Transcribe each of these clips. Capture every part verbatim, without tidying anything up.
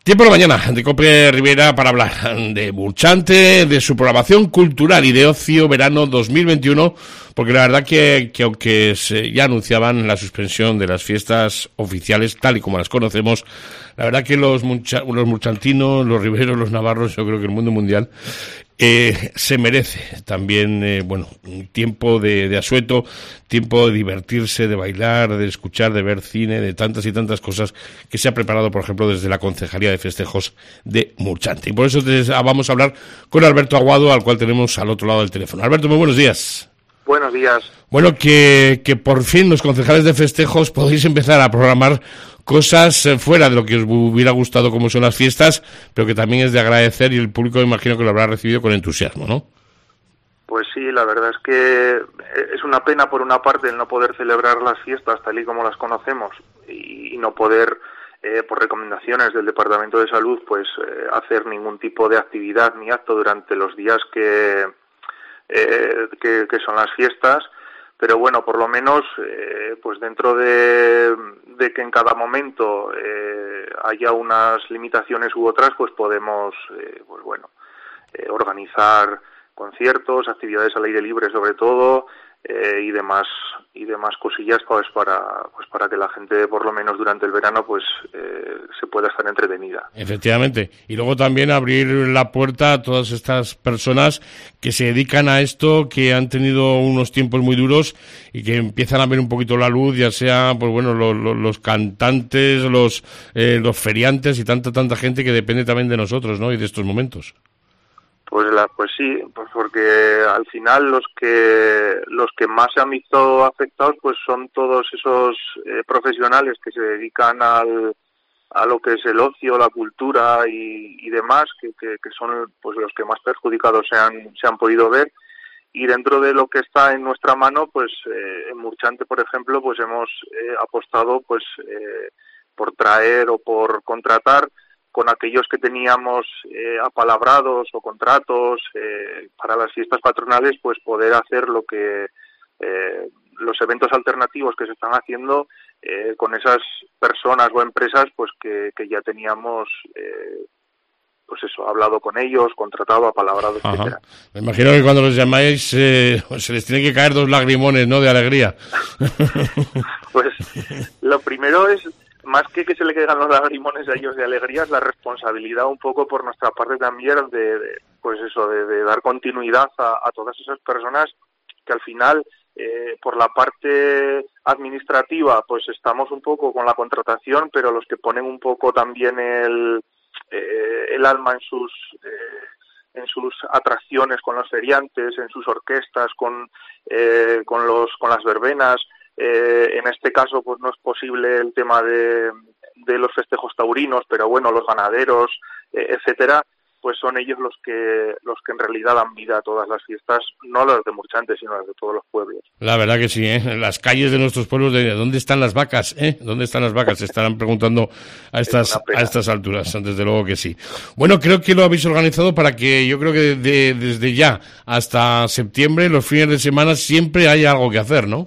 Tiempo de la mañana de COPE Rivera para hablar de Murchante, de su programación cultural y de ocio verano dos mil veintiuno, porque la verdad que, que aunque se, ya anunciaban la suspensión de las fiestas oficiales tal y como las conocemos, la verdad que los, murcha, los murchantinos, los riberos, los navarros, yo creo que el mundo mundial eh, se merece también, eh, bueno, un tiempo de, de asueto, tiempo de divertirse, de bailar, de escuchar, de ver cine, de tantas y tantas cosas que se ha preparado, por ejemplo, desde la Concejalía de Festejos de Murchante. Y por eso te, vamos a hablar con Alberto Aguado, al cual tenemos al otro lado del teléfono. Alberto, muy buenos días. Buenos días. Bueno, que, que por fin los concejales de festejos podéis empezar a programar cosas fuera de lo que os hubiera gustado como son las fiestas, pero que también es de agradecer y el público me imagino que lo habrá recibido con entusiasmo, ¿no? Pues sí, la verdad es que es una pena por una parte el no poder celebrar las fiestas tal y como las conocemos y, y no poder, eh, por recomendaciones del Departamento de Salud, pues eh, hacer ningún tipo de actividad ni acto durante los días que, eh, que, que son las fiestas. Pero bueno, por lo menos, eh, pues dentro de, de que en cada momento eh, haya unas limitaciones u otras, pues podemos, eh, pues bueno, eh, organizar conciertos, actividades al aire libre sobre todo, eh, y demás y demás cosillas pues para pues para que la gente por lo menos durante el verano pues eh, se pueda estar entretenida. Efectivamente, y luego también abrir la puerta a todas estas personas que se dedican a esto, que han tenido unos tiempos muy duros y que empiezan a ver un poquito la luz, ya sea pues bueno los, los, los cantantes, los eh, los feriantes y tanta tanta gente que depende también de nosotros, ¿no? Y de estos momentos. Pues la, pues sí, pues porque al final los que los que más se han visto afectados pues son todos esos eh, profesionales que se dedican al a lo que es el ocio, la cultura y, y demás, que, que, que son pues los que más perjudicados se han se han podido ver. Y dentro de lo que está en nuestra mano, pues eh, en Murchante, por ejemplo, pues hemos eh, apostado pues eh, por traer o por contratar con aquellos que teníamos eh, apalabrados o contratos eh, para las fiestas patronales, pues poder hacer lo que eh, los eventos alternativos que se están haciendo eh, con esas personas o empresas pues que, que ya teníamos eh, pues eso, hablado con ellos, contratado, apalabrado, etcétera. Me imagino que cuando los llamáis eh, se les tiene que caer dos lagrimones, ¿no?, de alegría. Pues lo primero es, más que que se le caigan los lagrimones a ellos de alegría, es la responsabilidad un poco por nuestra parte también de, de pues eso, de, de dar continuidad a, a todas esas personas que al final, eh, por la parte administrativa, pues estamos un poco con la contratación, pero los que ponen un poco también el, eh, el alma en sus eh, en sus atracciones con los feriantes, en sus orquestas, con eh, con los con las verbenas. Eh, en este caso pues no es posible el tema de, de los festejos taurinos, pero bueno, los ganaderos, eh, etcétera, pues son ellos los que los que en realidad dan vida a todas las fiestas, no las de Murchante, sino las de todos los pueblos. La verdad que sí, ¿eh? Las calles de nuestros pueblos, de ¿dónde están las vacas? ¿Eh? ¿Dónde están las vacas? Se estarán preguntando a estas a estas alturas, desde luego que sí. Bueno, creo que lo habéis organizado para que yo creo que de, desde ya hasta septiembre, los fines de semana, siempre haya algo que hacer, ¿no?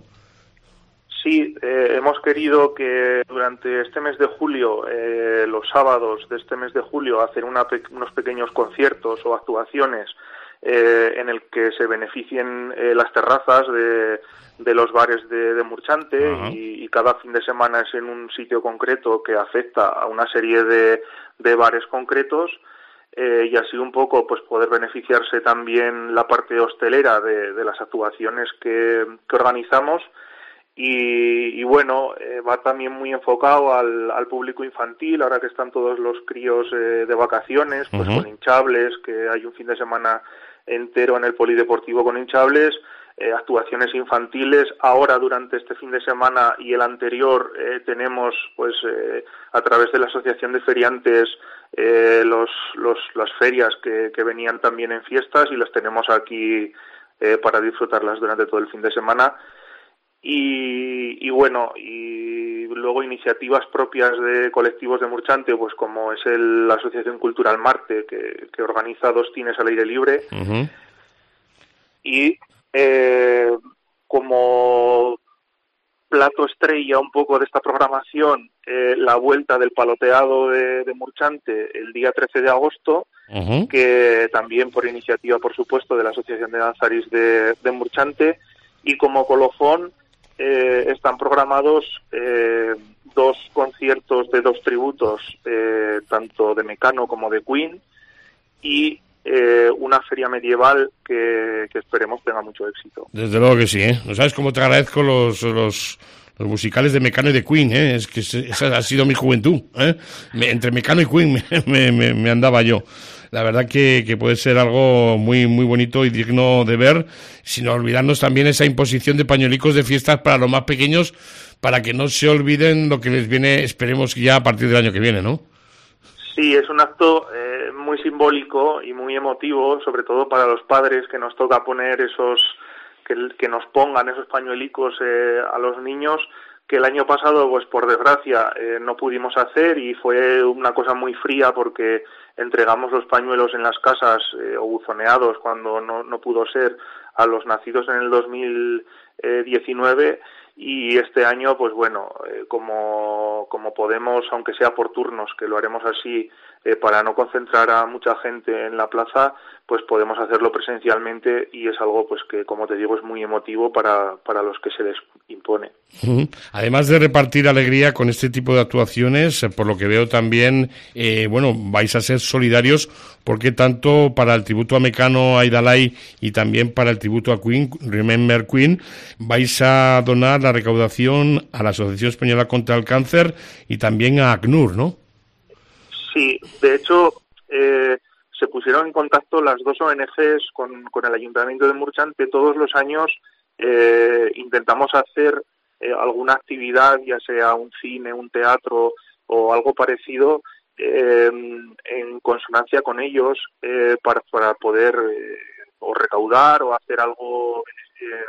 Sí, eh, hemos querido que durante este mes de julio, eh, los sábados de este mes de julio, hacer una pe- unos pequeños conciertos o actuaciones eh, en el que se beneficien eh, las terrazas de, de los bares de, de Murchante. Uh-huh. y, y cada fin de semana es en un sitio concreto que afecta a una serie de, de bares concretos. Eh, y así un poco pues poder beneficiarse también la parte hostelera de, de las actuaciones que, que organizamos. Y, y bueno, eh, va también muy enfocado al, al público infantil, ahora que están todos los críos eh, de vacaciones, pues uh-huh. con hinchables, que hay un fin de semana entero en el polideportivo con hinchables, eh, actuaciones infantiles. Ahora durante este fin de semana y el anterior eh, tenemos pues eh, a través de la Asociación de Feriantes eh, los, los, las ferias que, que venían también en fiestas y las tenemos aquí eh, para disfrutarlas durante todo el fin de semana. Y, y bueno, y luego iniciativas propias de colectivos de Murchante, pues como es el, la Asociación Cultural Marte, que, que organiza dos cines al aire libre. Uh-huh. Y eh, como plato estrella un poco de esta programación, eh, la vuelta del paloteado de, de Murchante el día trece de agosto, uh-huh. que también por iniciativa, por supuesto, de la Asociación de Danzaris de, de Murchante, y como colofón eh, están programados eh, dos conciertos de dos tributos, eh, tanto de Mecano como de Queen, y Eh, una feria medieval que, que esperemos tenga mucho éxito. Desde luego que sí, ¿eh? ¿No sabes cómo te agradezco los, los, los musicales de Mecano y de Queen, ¿eh? Es que esa ha sido mi juventud, ¿eh? Me, entre Mecano y Queen me, me, me andaba yo. La verdad que, que puede ser algo muy muy bonito y digno de ver, sin olvidarnos también esa imposición de pañuelicos de fiestas para los más pequeños, para que no se olviden lo que les viene, esperemos ya a partir del año que viene, ¿no? Sí, es un acto eh, muy simbólico y muy emotivo, sobre todo para los padres, que nos toca poner esos, que, que nos pongan esos pañuelicos eh, a los niños, que el año pasado, pues por desgracia, eh, no pudimos hacer, y fue una cosa muy fría porque entregamos los pañuelos en las casas eh, o buzoneados cuando no, no pudo ser a los nacidos en el dos mil diecinueve. Y este año, pues bueno, eh, como, como podemos, aunque sea por turnos, que lo haremos así eh, para no concentrar a mucha gente en la plaza, pues podemos hacerlo presencialmente, y es algo pues que, como te digo, es muy emotivo para, para los que se les impone. Además de repartir alegría con este tipo de actuaciones, por lo que veo también, eh, bueno, vais a ser solidarios, porque tanto para el tributo a Mecano, a Idalay, y también para el tributo a Queen, Remember Queen, vais a donar la recaudación a la Asociación Española contra el Cáncer y también a ACNUR, ¿no? Sí, de hecho, eh, se pusieron en contacto las dos O N Ges con, con el Ayuntamiento de Murchante. Todos los años eh, intentamos hacer eh, alguna actividad, ya sea un cine, un teatro o algo parecido, eh, en consonancia con ellos, eh, para, para poder eh, o recaudar o hacer algo eh,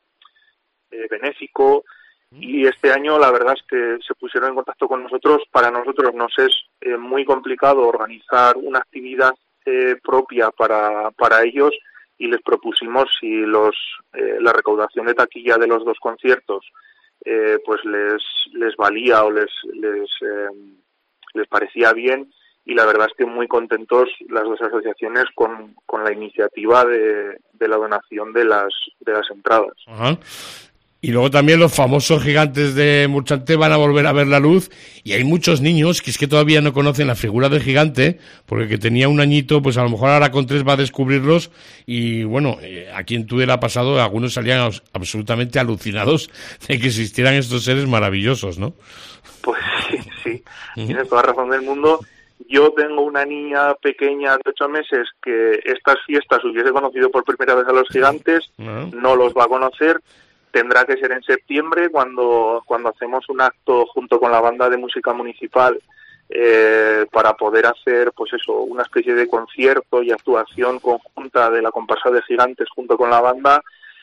eh, benéfico. Y este año la verdad es que se pusieron en contacto con nosotros. Para nosotros nos es eh, muy complicado organizar una actividad eh, propia para, para ellos, y les propusimos si los eh, la recaudación de taquilla de los dos conciertos eh, pues les les valía o les les eh, les parecía bien, y la verdad es que muy contentos las dos asociaciones con, con la iniciativa de, de la donación de las de las entradas. Ajá. Y luego también los famosos gigantes de Murchante van a volver a ver la luz, y hay muchos niños que es que todavía no conocen la figura del gigante, porque el que tenía un añito, pues a lo mejor ahora con tres va a descubrirlos, y bueno, eh, aquí en Tudela ha pasado, algunos salían abs- absolutamente alucinados de que existieran estos seres maravillosos, ¿no? Pues sí, sí, uh-huh. Tienes toda la razón del mundo. Yo tengo una niña pequeña de ocho meses que estas fiestas hubiese conocido por primera vez a los gigantes, uh-huh. No los va a conocer. Tendrá que ser en septiembre, cuando cuando hacemos un acto junto con la banda de música municipal, eh, para poder hacer, pues eso, una especie de concierto y actuación conjunta de la comparsa de gigantes junto con la banda.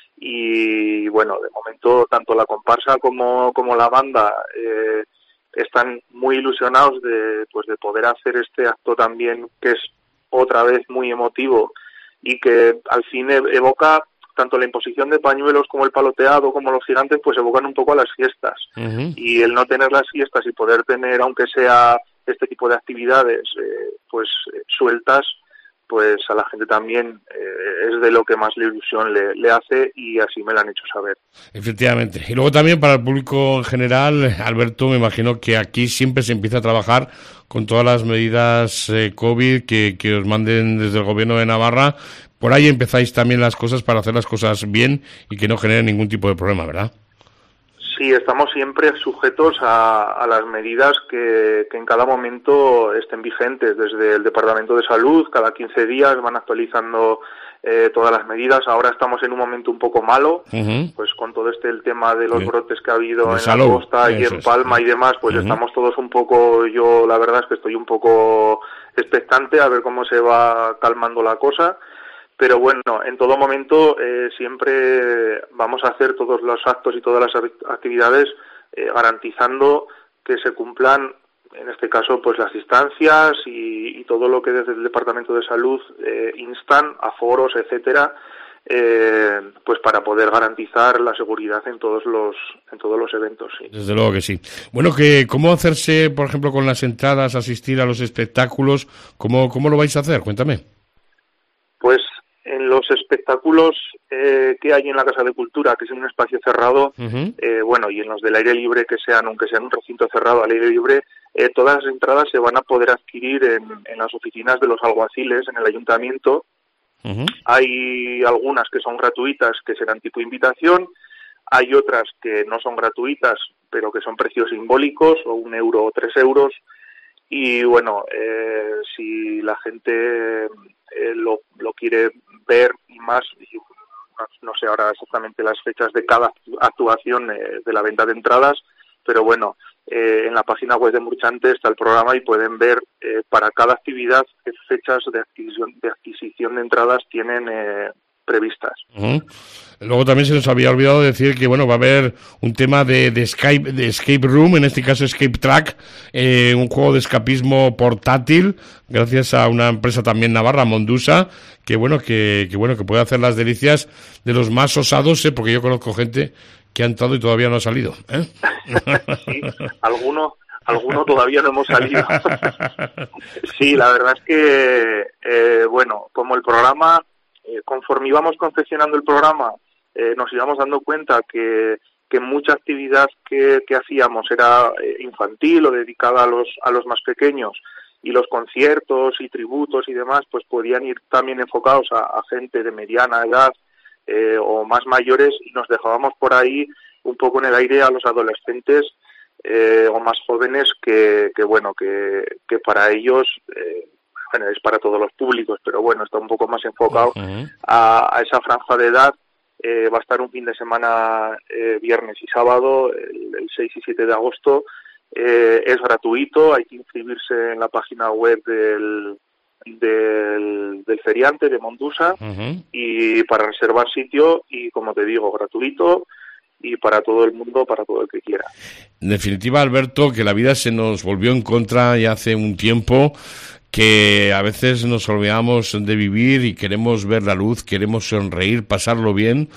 Y bueno, de momento tanto la comparsa como como la banda eh, están muy ilusionados de pues de poder hacer este acto también, que es otra vez muy emotivo y que al fin evoca tanto la imposición de pañuelos como el paloteado como los gigantes, pues evocan un poco a las fiestas. Uh-huh. Y el no tener las fiestas y poder tener, aunque sea este tipo de actividades, eh, pues eh, sueltas, pues a la gente también eh, es de lo que más la ilusión le, le hace, y así me lo han hecho saber. Efectivamente. Y luego también para el público en general, Alberto, me imagino que aquí siempre se empieza a trabajar con todas las medidas eh, COVID que, que os manden desde el Gobierno de Navarra. Por ahí empezáis también las cosas para hacer las cosas bien y que no generen ningún tipo de problema, ¿verdad? Sí, estamos siempre sujetos a, a las medidas que, que en cada momento estén vigentes. Desde el Departamento de Salud, cada quince días van actualizando eh, todas las medidas. Ahora estamos en un momento un poco malo, uh-huh. pues con todo este el tema de los sí. brotes que ha habido de en salud. La costa y Eso en Palma es. y demás, pues uh-huh. estamos todos un poco, yo la verdad es que estoy un poco expectante a ver cómo se va calmando la cosa. Pero bueno, en todo momento eh, siempre vamos a hacer todos los actos y todas las actividades eh, garantizando que se cumplan, en este caso, pues las distancias y, y todo lo que desde el Departamento de Salud eh, instan, aforos, etcétera, eh, pues para poder garantizar la seguridad en todos los en todos los eventos. Sí. Desde luego que sí. Bueno, que ¿cómo hacerse, por ejemplo, con las entradas, asistir a los espectáculos? ¿Cómo, cómo lo vais a hacer? Cuéntame. Pues en los espectáculos eh, que hay en la Casa de Cultura, que es en un espacio cerrado, uh-huh. eh, bueno, y en los del aire libre, que sean, aunque sean un recinto cerrado al aire libre, eh, todas las entradas se van a poder adquirir en, en las oficinas de los alguaciles, en el ayuntamiento. Uh-huh. Hay algunas que son gratuitas, que serán tipo invitación, hay otras que no son gratuitas, pero que son precios simbólicos, o un euro o tres euros, y bueno, eh, si la gente eh, lo, lo quiere ver y más, y no sé ahora exactamente las fechas de cada actuación eh, de la venta de entradas, pero bueno, eh, en la página web de Murchante está el programa y pueden ver eh, para cada actividad qué fechas de adquisición de, adquisición de entradas tienen eh, previstas. Uh-huh. Luego también se nos había olvidado decir que bueno, va a haber un tema de, de Skype, de escape room, en este caso Escape Track, eh, un juego de escapismo portátil, gracias a una empresa también navarra, Mondusa, que bueno, que, que bueno, que puede hacer las delicias de los más osados, eh, porque yo conozco gente que ha entrado y todavía no ha salido, ¿eh? Sí, alguno, alguno todavía no hemos salido. Sí, la verdad es que eh, bueno, como el programa, eh, conforme íbamos confeccionando el programa, eh, nos íbamos dando cuenta que, que mucha actividad que, que hacíamos era eh, infantil o dedicada a los, a los más pequeños, y los conciertos y tributos y demás pues podían ir también enfocados a, a gente de mediana edad eh, o más mayores, y nos dejábamos por ahí un poco en el aire a los adolescentes eh, o más jóvenes que, que bueno, que, que para ellos... Eh, bueno, es para todos los públicos, pero bueno, está un poco más enfocado uh-huh. a, a esa franja de edad. Eh, va a estar un fin de semana eh, viernes y sábado, el, el seis y siete de agosto. Eh, es gratuito, hay que inscribirse en la página web del, del, del feriante de Mondusa uh-huh. y para reservar sitio, y como te digo, gratuito y para todo el mundo, para todo el que quiera. En definitiva, Alberto, que la vida se nos volvió en contra ya hace un tiempo, que a veces nos olvidamos de vivir y queremos ver la luz, queremos sonreír, pasarlo bien,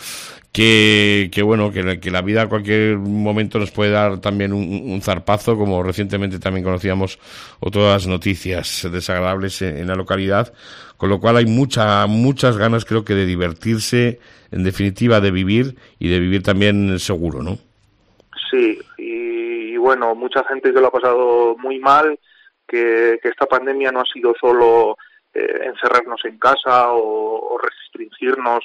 que, que bueno, que la, que la vida a cualquier momento nos puede dar también un, un zarpazo, como recientemente también conocíamos otras noticias desagradables en, en la localidad, con lo cual hay mucha, muchas ganas, creo que, de divertirse, en definitiva de vivir, y de vivir también seguro, ¿no? Sí, y, y bueno, mucha gente que lo ha pasado muy mal, que, que esta pandemia no ha sido solo eh, encerrarnos en casa o, o restringirnos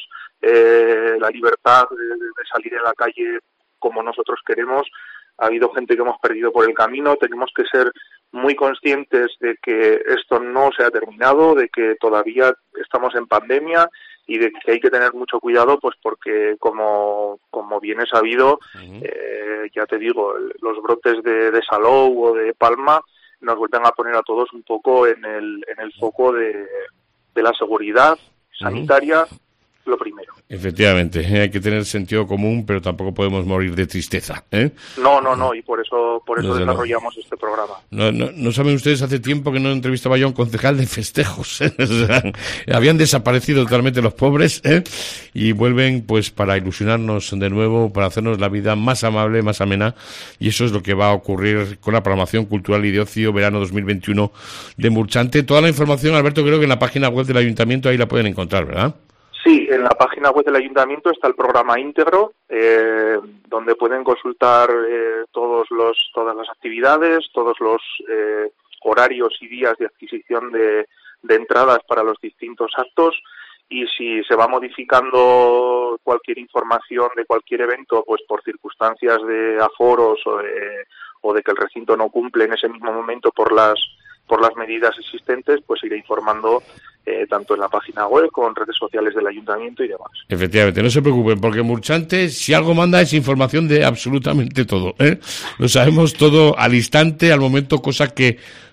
eh, la libertad de, de salir en la calle como nosotros queremos. Ha habido gente que hemos perdido por el camino. Tenemos que ser muy conscientes de que esto no se ha terminado, de que todavía estamos en pandemia y de que hay que tener mucho cuidado, pues porque como como bien es sabido, uh-huh. eh, ya te digo, el, los brotes de, de Salou o de Palma nos vuelven a poner a todos un poco en el en el foco de, de la seguridad sanitaria, uh-huh. lo primero. Efectivamente, eh, hay que tener sentido común, pero tampoco podemos morir de tristeza, ¿eh? No, no, no, y por eso por eso Desde desarrollamos no. este programa. No, no, no saben ustedes, hace tiempo que no entrevistaba yo a un concejal de festejos, ¿eh? O sea, habían desaparecido totalmente los pobres, ¿eh? Y vuelven pues para ilusionarnos de nuevo, para hacernos la vida más amable, más amena, y eso es lo que va a ocurrir con la programación cultural y de ocio verano dos mil veintiuno de Murchante. Toda la información, Alberto, creo que en la página web del Ayuntamiento ahí la pueden encontrar, ¿verdad? Sí, en la página web del Ayuntamiento está el programa íntegro, eh, donde pueden consultar eh, todos los, todas las actividades, todos los eh, horarios y días de adquisición de, de entradas para los distintos actos, y si se va modificando cualquier información de cualquier evento, pues por circunstancias de aforos o de, o de que el recinto no cumple en ese mismo momento por las por las medidas existentes, pues iré informando eh, tanto en la página web como en redes sociales del Ayuntamiento y demás. Efectivamente, no se preocupen, porque Murchante, si algo manda, es información de absolutamente todo, ¿eh? Lo sabemos todo al instante, al momento, cosa que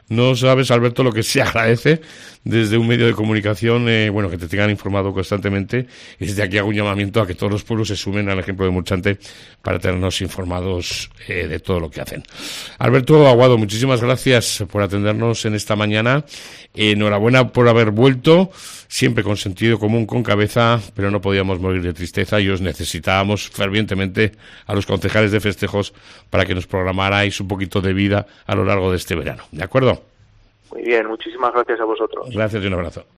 No sabes, Alberto, lo que se agradece desde un medio de comunicación, eh, bueno, que te tengan informado constantemente, y desde aquí hago un llamamiento a que todos los pueblos se sumen al ejemplo de Murchante para tenernos informados eh, de todo lo que hacen. Alberto Aguado, muchísimas gracias por atendernos en esta mañana. Eh, enhorabuena por haber vuelto, siempre con sentido común, con cabeza, pero no podíamos morir de tristeza y os necesitábamos fervientemente a los concejales de festejos para que nos programarais un poquito de vida a lo largo de este verano. ¿De acuerdo? Muy bien, muchísimas gracias a vosotros. Gracias y un abrazo.